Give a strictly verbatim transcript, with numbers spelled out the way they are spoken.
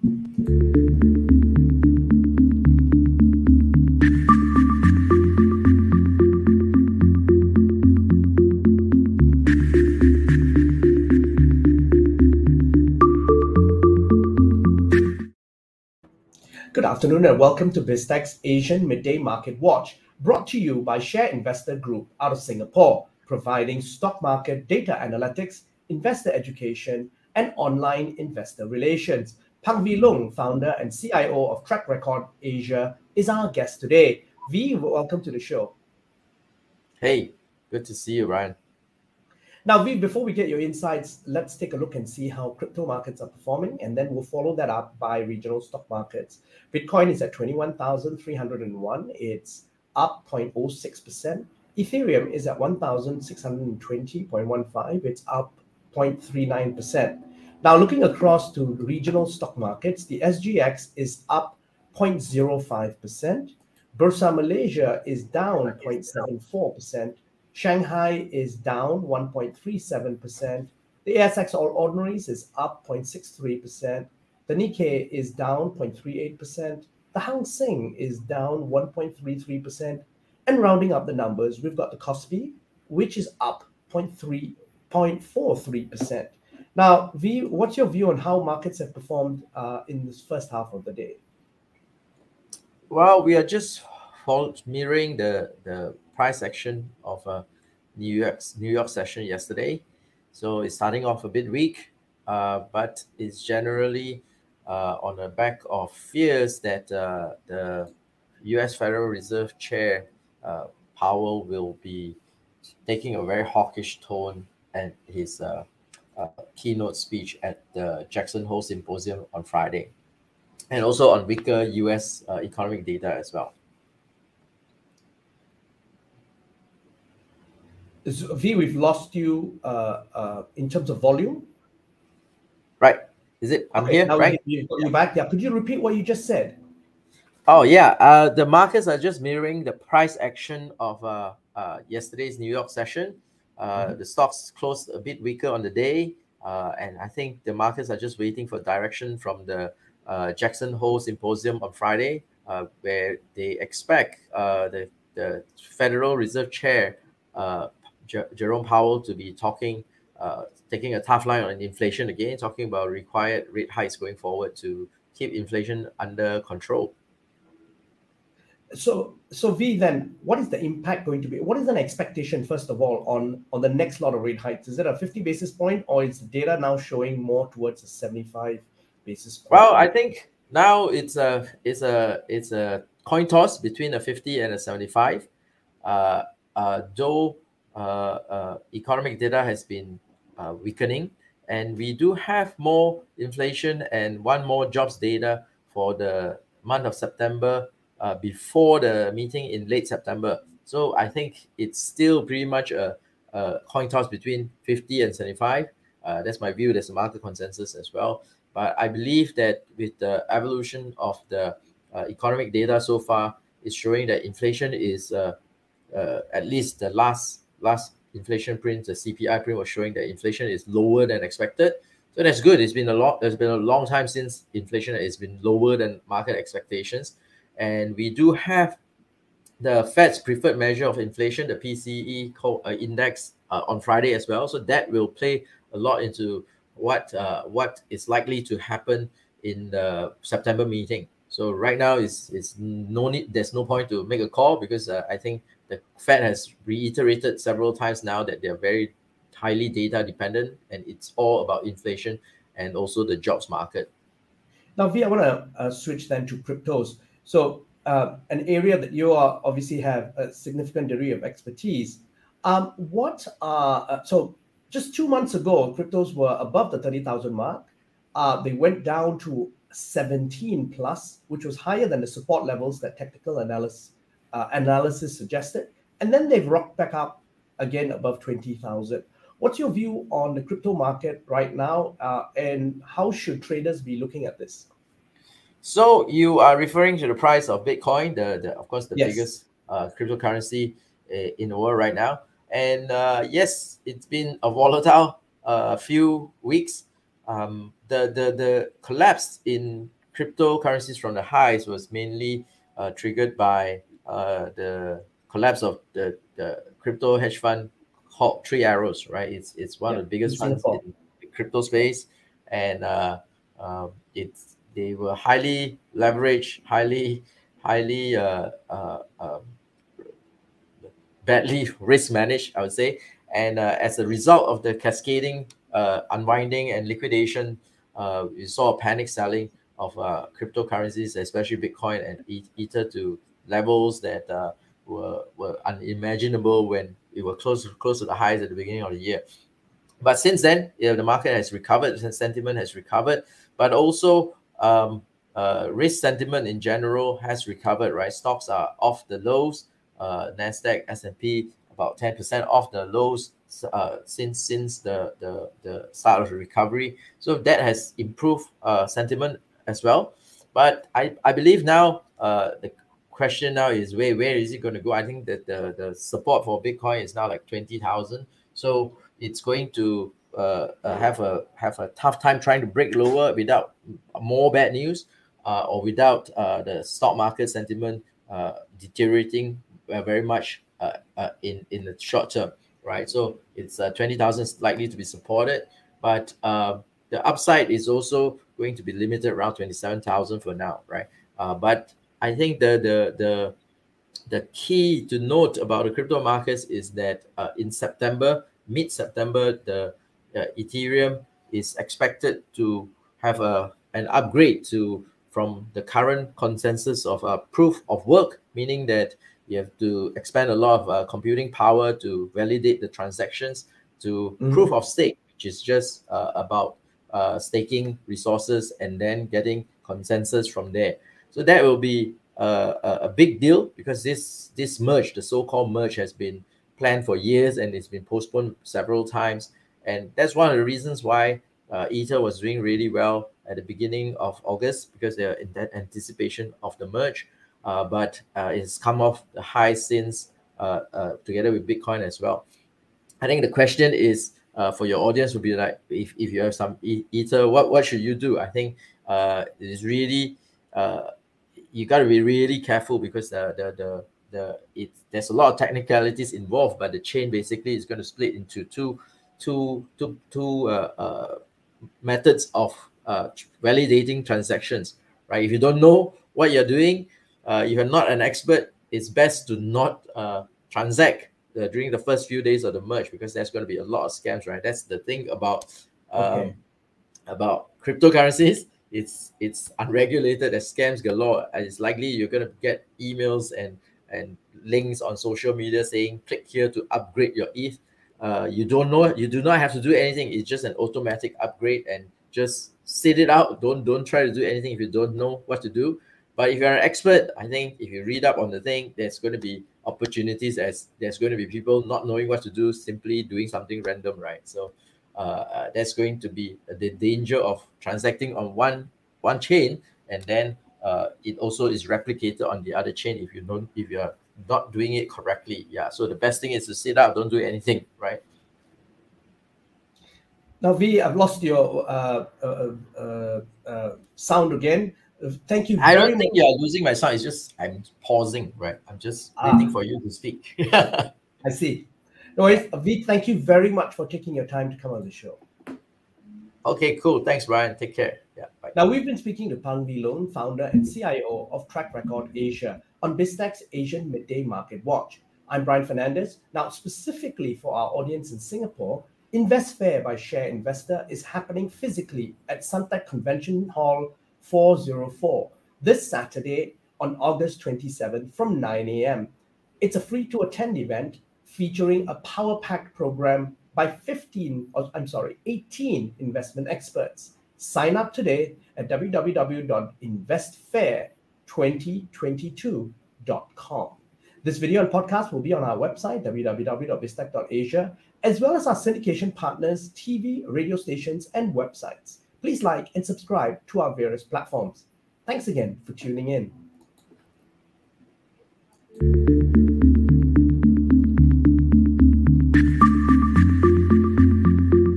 Good afternoon and welcome to BizTech's Asian Midday Market Watch, brought to you by Share Investor Group out of Singapore, providing stock market data analytics, investor education, and online investor relations. Pang V Lung, founder and C I O of Track Record Asia, is our guest today. V, welcome to the show. Hey, good to see you, Ryan. Now, V, before we get your insights, let's take a look and see how crypto markets are performing, and then we'll follow that up by regional stock markets. Bitcoin is at twenty-one thousand three hundred one. It's up zero point zero six percent. Ethereum is at one thousand six hundred twenty point one five. It's up zero point three nine percent. Now, looking across to regional stock markets, the S G X is up zero point zero five percent. Bursa Malaysia is down zero point seven four percent. Shanghai is down one point three seven percent. The A S X All Ordinaries is up zero point six three percent. The Nikkei is down zero point three eight percent. The Hang Seng is down one point three three percent. And rounding up the numbers, we've got the Kospi, which is up zero point four three percent. Now, V, what's your view on how markets have performed uh, in this first half of the day? Well, we are just mirroring the, the price action of uh, New York's New York session yesterday. So it's starting off a bit weak, uh, but it's generally uh, on the back of fears that uh, the U S Federal Reserve Chair uh, Powell will be taking a very hawkish tone at his uh, uh, keynote speech at the Jackson Hole Symposium on Friday, and also on weaker U S uh, economic data as well. V, we've lost you uh, uh, in terms of volume. Right. Is it? I'm okay, here, now right? You, you're back. Yeah. Could you repeat what you just said? Oh, yeah. Uh, the markets are just mirroring the price action of uh, uh, yesterday's New York session. Uh, mm-hmm. The stocks closed a bit weaker on the day. Uh, and I think the markets are just waiting for direction from the uh, Jackson Hole Symposium on Friday, uh, where they expect uh, the, the Federal Reserve Chair, uh, J- Jerome Powell, to be talking, uh, taking a tough line on inflation again, talking about required rate hikes going forward to keep inflation under control. So, so V, then, what is the impact going to be? What is an expectation, first of all, on, on the next lot of rate hikes? Is it a fifty basis point, or is the data now showing more towards a seventy-five basis point? Well, I think now it's a it's a it's a coin toss between a fifty and a seventy-five. Uh, uh, though uh, uh, economic data has been uh, weakening, and we do have more inflation and one more jobs data for the month of September. Uh, before the meeting in late September. So I think it's still pretty much a, a coin toss between fifty and seventy-five. Uh, that's my view. There's a market consensus as well. But I believe that with the evolution of the uh, economic data so far, it's showing that inflation is, uh, uh, at least the last last inflation print, the C P I print was showing that inflation is lower than expected. So that's good. It's been a lot. There's been a long time since inflation has been lower than market expectations. And we do have the Fed's preferred measure of inflation, the P C E uh, index, uh, on Friday as well. So that will play a lot into what uh, what is likely to happen in the September meeting. So right now, is is no need. There's no point to make a call because uh, I think the Fed has reiterated several times now that they're very highly data dependent, and it's all about inflation and also the jobs market. Now, V, I want to uh, switch then to cryptos. So uh, an area that you are obviously have a significant degree of expertise. Um, what are, uh, so just two months ago, cryptos were above the thirty thousand mark. Uh, they went down to seventeen plus, which was higher than the support levels that technical analysis, uh, analysis suggested. And then they've rocked back up again above twenty thousand. What's your view on the crypto market right now, uh, and how should traders be looking at this? So you are referring to the price of Bitcoin, the, the of course the yes. biggest uh, cryptocurrency uh, in the world right now. And uh, yes, it's been a volatile uh, few weeks. um, the, the, the collapse in cryptocurrencies from the highs was mainly uh, triggered by uh, the collapse of the, the crypto hedge fund called Three Arrows, right? It's it's one Yeah, of the biggest in funds Singapore. in the crypto space, and uh, uh, it's they were highly leveraged, highly highly uh, uh, um, badly risk managed, I would say. And uh, as a result of the cascading uh, unwinding and liquidation, uh, we saw panic selling of uh, cryptocurrencies, especially Bitcoin and E- Ether, to levels that uh, were, were unimaginable when we were close, close to the highs at the beginning of the year. But since then, you know, the market has recovered, sentiment has recovered, but also um, uh, risk sentiment in general has recovered, right? Stocks are off the lows. Uh, Nasdaq, S and P, about ten percent off the lows uh, since since the, the the start of the recovery. So that has improved uh, sentiment as well. But I, I believe now uh, the question now is where where is it going to go? I think that the the support for Bitcoin is now like twenty thousand. So it's going to uh, uh, have a have a tough time trying to break lower without more bad news uh, or without uh, the stock market sentiment uh, deteriorating uh, very much uh, uh, in in the short term, right? So it's uh, twenty thousand likely to be supported, but uh, the upside is also going to be limited around twenty-seven thousand for now, right? Uh, but I think the the the the key to note about the crypto markets is that uh, in September, mid-September, the uh, Ethereum is expected to have a an upgrade to from the current consensus of uh, proof of work, meaning that you have to expand a lot of uh, computing power to validate the transactions, to Mhm. proof of stake, which is just uh, about uh, staking resources and then getting consensus from there. So that will be uh, a, a big deal because this this merge, the so-called merge, has been planned for years and it's been postponed several times. And that's one of the reasons why uh, Ether was doing really well at the beginning of August, because they're in that anticipation of the merge. Uh, but uh, it's come off the high since uh, uh, together with Bitcoin as well. I think the question is uh, for your audience would be like, if, if you have some e- Ether, what, what should you do? I think uh, it is really uh, you got to be really careful because the the the the it there's a lot of technicalities involved, but the chain basically is going to split into two two two two uh, uh, methods of uh, validating transactions, right? If you don't know what you're doing, uh, if you're not an expert, it's best to not uh, transact uh, during the first few days of the merge, because there's going to be a lot of scams, right? That's the thing about Okay. um, about cryptocurrencies. It's it's unregulated. There's scams galore, and it's likely you're gonna get emails and and links on social media saying click here to upgrade your E T H. Uh, you don't know, you do not have to do anything. It's just an automatic upgrade, and just sit it out. Don't don't try to do anything if you don't know what to do. But if you're an expert, I think if you read up on the thing, there's going to be opportunities, as there's going to be people not knowing what to do, simply doing something random, right? So uh, uh, that's going to be the danger of transacting on one one chain, and then uh, it also is replicated on the other chain if you don't if you're not doing it correctly. Yeah, so the best thing is to sit out, don't do anything, right? Now, V, I've lost your uh, uh, uh, uh, sound again. Uh, Thank you I very don't think much. you're losing my sound. It's just I'm pausing, right? I'm just waiting Ah, for you to speak. I see. No Yeah. worries. V, thank you very much for taking your time to come on the show. Okay, cool. Thanks, Brian. Take care. Yeah, bye. Now, we've been speaking to Pang V Loan, founder and C I O of Track Record Asia, on BizTech's Asian Midday Market Watch. I'm Brian Fernandez. Now, specifically for our audience in Singapore, Invest Fair by Share Investor is happening physically at Suntec Convention Hall four oh four this Saturday on August twenty-seventh from nine a.m. It's a free-to-attend event featuring a power-packed program by fifteen, or I'm sorry, eighteen investment experts. Sign up today at w w w dot invest fair twenty twenty-two dot com. This video and podcast will be on our website, w w w dot biztech dot asia, as well as our syndication partners, T V, radio stations, and websites. Please like and subscribe to our various platforms. Thanks again for tuning in.